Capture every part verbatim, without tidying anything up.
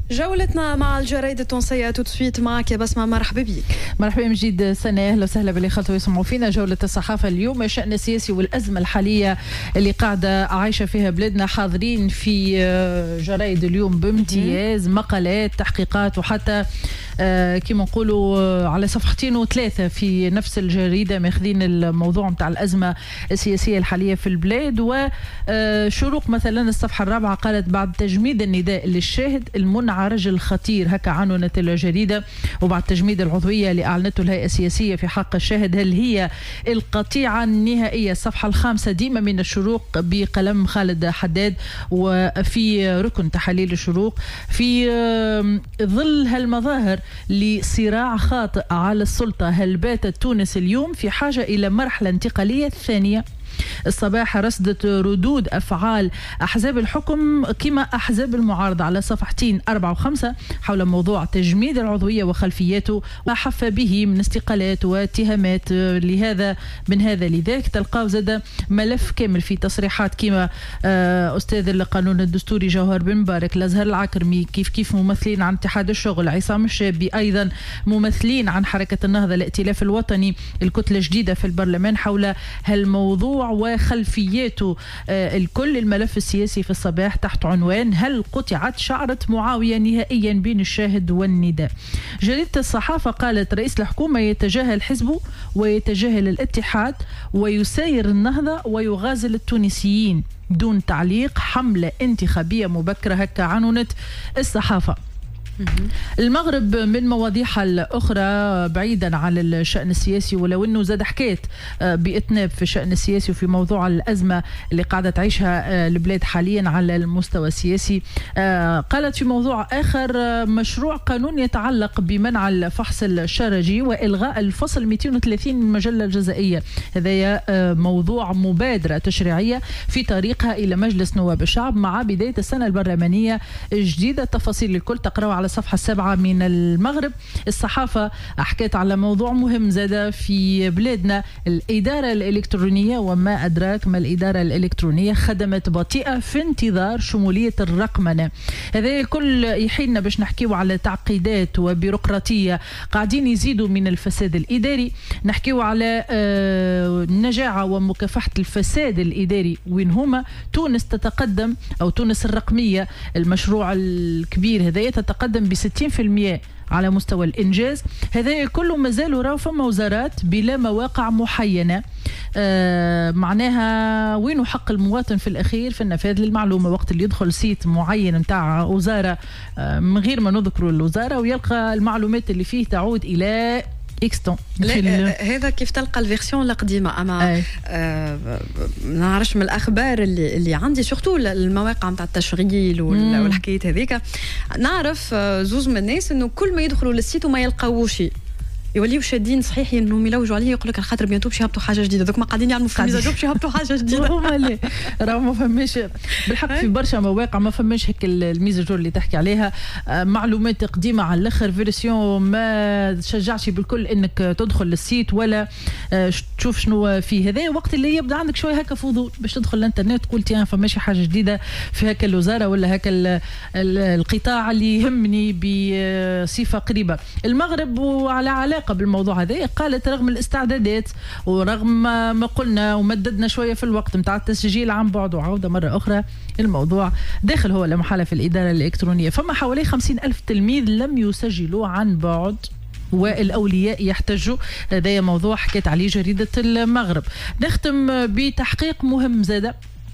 جولتنا مع الجرايد التونسية تسويت معك يا بسمة. مرحبا بك. مرحبا من جديد سنة، أهلا وسهلا باللي خلطوا يسمعوا فينا. جولة الصحافة اليوم الشأن السياسي والأزمة الحالية اللي قاعدة عايشة فيها بلادنا، حاضرين في جرايد اليوم بامتياز، مقالات، تحقيقات، وحتى كما نقولوا على صفحتين وثلاثة في نفس الجريدة ماخذين الموضوع متاع الأزمة السياسية الحالية في البلاد. وشروق مثلا الصفحة الرابعة قالت بعد تجميد النداء للشاهد المنعرج الخطير، هكا عنونت الجريدة، وبعد تجميد العضوية اللي أعلنته الهيئة السياسية في حق الشاهد، هل هي القطيعة النهائية؟ الصفحة الخامسة ديما من الشروق بقلم خالد حداد، وفي ركن تحاليل الشروق في ظل هالمظاهر لصراع خاطئ على السلطة، هل باتت تونس اليوم في حاجة إلى مرحلة انتقالية ثانية؟ الصباح رصدت ردود أفعال أحزاب الحكم كما أحزاب المعارضة على صفحتين أربعة وخمسة حول موضوع تجميد العضوية وخلفياته وحف به من استقالات واتهامات. لهذا من هذا لذاك تلقاو زاد ملف كامل في تصريحات كما أستاذ القانون الدستوري جوهر بن مبارك، الأزهر العكرمي، كيف كيف ممثلين عن اتحاد الشغل، عصام الشابي، أيضا ممثلين عن حركة النهضة، الائتلاف الوطني، الكتلة الجديدة في البرلمان حول هالموضوع وخلفياته. آه الكل الملف السياسي في الصباح تحت عنوان هل قطعت شعرة معاوية نهائيا بين الشاهد والنداء. جريدة الصحافة قالت رئيس الحكومة يتجاهل حزبه ويتجاهل الاتحاد ويساير النهضة ويغازل التونسيين دون تعليق، حملة انتخابية مبكرة، هكا عنونت الصحافة. المغرب من مواضيعها الأخرى بعيدا عن الشأن السياسي، ولو أنه زاد حكيت بإتناب في الشأن السياسي وفي موضوع الأزمة اللي قاعدة تعيشها البلاد حاليا على المستوى السياسي. قالت في موضوع آخر مشروع قانون يتعلق بمنع الفحص الشرجي وإلغاء الفصل مئتين وثلاثين من المجلة الجزائية، هذا موضوع مبادرة تشريعية في طريقها إلى مجلس نواب الشعب مع بداية السنة البرلمانية الجديدة. تفاصيل الكل تقرأوا على الصفحة السابعة من المغرب. الصحافة حكيت على موضوع مهم زاد في بلادنا، الإدارة الإلكترونية، وما أدراك ما الإدارة الإلكترونية، خدمات بطيئة في انتظار شمولية الرقمنة. هذا الكل يحيلنا باش نحكيو على تعقيدات وبيروقراطية قاعدين يزيدوا من الفساد الإداري، نحكيو على النجاعة ومكافحة الفساد الإداري وين هما. تونس تتقدم، أو تونس الرقمية المشروع الكبير هذا تتقدم بستين في المئة على مستوى الإنجاز. هذا كله مازالوا راهو فما وزارات بلا مواقع محينة. آه معناها وين حق المواطن في الأخير في النفاذ للمعلومة وقت اللي يدخل سيت معين متاع وزارة آه من غير ما نذكروا الوزارة ويلقى المعلومات اللي فيه تعود إلى إكستون. هذا كيف تلقى الفيرسيون القديمه. اما آه ما نعرفش من الاخبار اللي اللي عندي سورتو المواقع نتاع التشغيل والحكايات هذيك، نعرف زوز من الناس انه كل ما يدخلوا للسيت وما يلقاوش يوليو شادين صحيح انهم يلوجوا عليه، يقول لك على خاطر بيانتو باش يهبطوا حاجه جديده، دوك ما قاعدين يعملوا في ميزاجهم باش يهبطوا حاجه جديده. هما لا راهو ما فماش بالحق في برشا مواقع ما فماش هيك الميزاجور اللي تحكي عليها، معلومات قديمه على الاخر، فيرسيون ما تشجعش بالكل انك تدخل للسيت ولا تشوف شنو فيه. هذا وقت اللي يبدا عندك شويه هكا فضول باش تدخل الانترنت تقول تي فماش حاجه جديده في هكا الوزاره ولا هكا القطاع اللي يهمني بصفه قريبه. المغرب وعلى علاقه بالموضوع هذا قالت رغم الاستعدادات ورغم ما قلنا ومددنا شويه في الوقت نتاع التسجيل عن بعد وعوده مره اخرى، الموضوع داخل هو لمحاله في الاداره الالكترونيه. فما حوالي خمسين ألف تلميذ لم يسجلوا عن بعد والأولياء يحتجوا. هذا موضوع حكيت عليه جريدة المغرب. نختم بتحقيق مهم زادة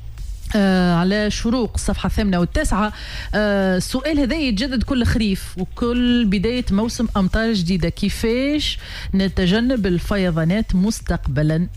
آه على شروق الصفحة الثامنة والتاسعة. آه السؤال هذا يتجدد كل خريف وكل بداية موسم أمطار جديدة، كيفاش نتجنب الفيضانات مستقبلا؟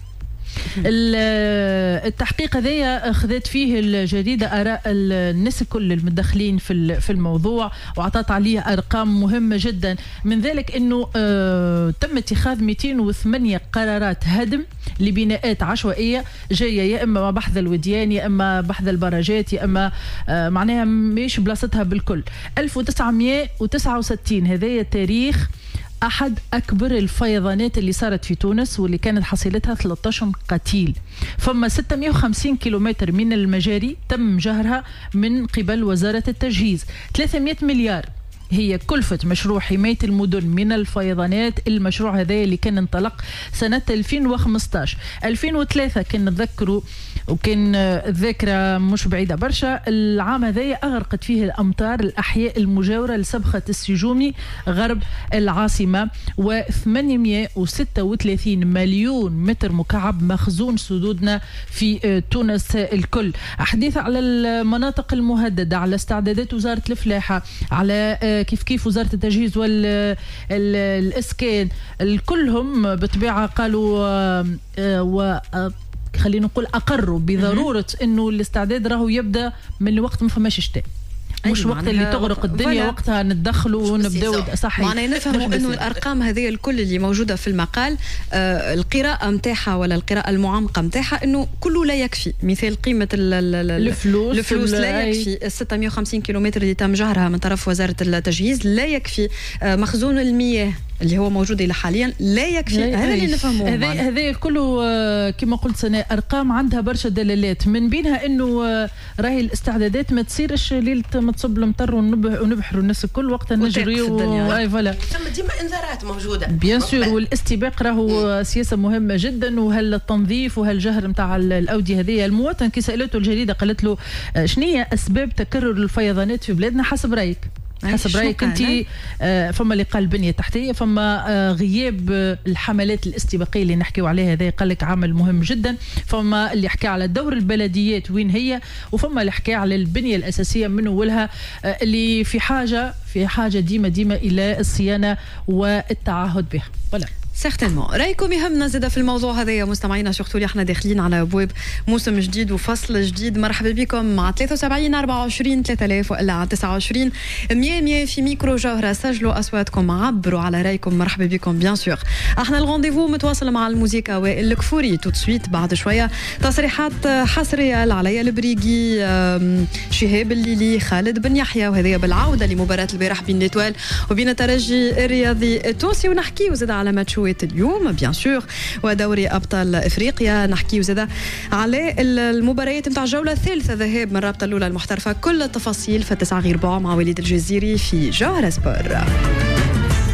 التحقيق هذايا اخذت فيه الجريده اراء الناس الكل المدخلين في في الموضوع واعطت عليه ارقام مهمه جدا، من ذلك انه آه تم اتخاذ مئتين وثمانية قرارات هدم لبناءات عشوائيه جايه يا اما بحث الوديان يا اما بحث البراجات يا اما آه معناها مش بلاصتها بالكل. ألف وتسعمئة وتسعة وستين هذايا تاريخ أحد أكبر الفيضانات اللي صارت في تونس واللي كانت حصيلتها ثلاثة عشر قتيل. فما ستمئة وخمسين كيلومتر من المجاري تم جهرها من قبل وزارة التجهيز. ثلاثمئة مليار هي كلفة مشروع حماية المدن من الفيضانات. المشروع هذا اللي كان انطلق سنة ألفين وخمسطاش ألفين وثلاثة كان نتذكروا، وكان الذاكرة مش بعيدة برشا. العام هذا أغرقت فيه الأمطار الأحياء المجاورة لسبخة السجومي غرب العاصمة، وثمانمئة وستة وثلاثين مليون متر مكعب مخزون سدودنا في تونس الكل. أحاديث على المناطق المهددة، على استعدادات وزارة الفلاحة، على كيف كيف وزارة التجهيز والإسكان، الكلهم بطبيعة قالوا و خلينا نقول أقروا بضرورة إنه الاستعداد راهو يبدأ من وقت ما فماش شتاء، مش وقت اللي تغرق الدنيا وقتها نتدخلوا ونبداو صحيح. معناها نفهموا انه الارقام هذه الكل اللي موجوده في المقال، آه القراءه نتاعها ولا القراءه المعمقه نتاعها انه كله لا يكفي. مثال قيمه الفلوس الفلوس لا يكفي، ستمئة وخمسين كيلومتر اللي تم جهرها من طرف وزاره التجهيز لا يكفي، آه مخزون المياه اللي هو موجود الى حاليا لا يكفي. هذا اللي نفهموه. هذا هذا كله كما قلت سنة ارقام عندها برشا دلالات، من بينها انه راهي الاستعدادات ما تصيرش ليله ما تصب المطر ونبحروا الناس الكل وقتها نجريوا. اي فوالا ثم ديما انذارات موجوده بيان سور، والاستباق راهو سياسه مهمه جدا، وهالتنظيف وهالجهر نتاع الاوديه هذه. المواطن كي سالته الجريده قالت له شنو هي اسباب تكرر الفيضانات في بلادنا حسب رايك؟ حسب رايك انت؟ آه فما اللي قال بنيه تحتيه، فما آه غياب آه الحملات الاستباقيه اللي نحكيو عليها هذا قال لك عامل مهم جدا، فما اللي حكى على دور البلديات وين هي، وفما اللي حكى على البنيه الاساسيه من اولها آه اللي في حاجه في حاجه ديما ديما الى الصيانه والتعهد بها. ولا سيغتينمون رايكم يهمنا زاد في الموضوع هذا يا مستمعينا، سورتو اللي احنا داخلين على ابواب موسم جديد وفصل جديد. مرحبا بكم مع ثلاثة وسبعين أربعة وعشرين ثلاثة آلاف ولا على تسعة وعشرين مية مية في ميكرو جوهرة. سجلوا اصواتكم، عبروا على رايكم. مرحبا بكم بيان سور. احنا الغونديفو متواصل مع الموسيقى والكفوري تو سويت بعد شويه. تصريحات حصريه لعلي البريقي، شهاب الليلي، خالد بن يحيى، وهذه بالعوده لمباراه البارح بين ليتوال وبين الترجي الرياضي التونسي. ونحكيو زاد على ماتشو اليوم بيان سور ودوري ابطال افريقيا. نحكيو زاد على المباريات نتاع الجوله الثالثه ذهاب من الرابطه الاولى المحترفه. كل التفاصيل في تسعة غير ربع مع وليد الجزيري في جوهرة سبور.